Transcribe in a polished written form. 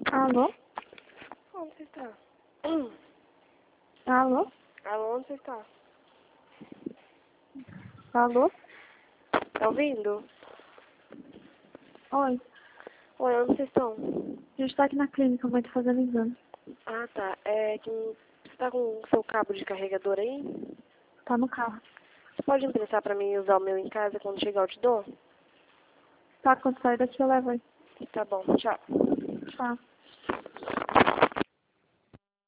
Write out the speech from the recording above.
Alô? Onde você está? Alô? Alô, onde você está? Alô? Tá ouvindo? Oi. Oi, onde vocês estão? A gente tá aqui na clínica, a mãe tá fazendo exame. Ah, tá. É que você tá com o seu cabo de carregador aí? Tá no carro. Você pode emprestar pra mim usar o meu em casa quando chegar eu te dou? Tá, quando sair daqui eu levo aí. Tá bom, tchau. Tchau.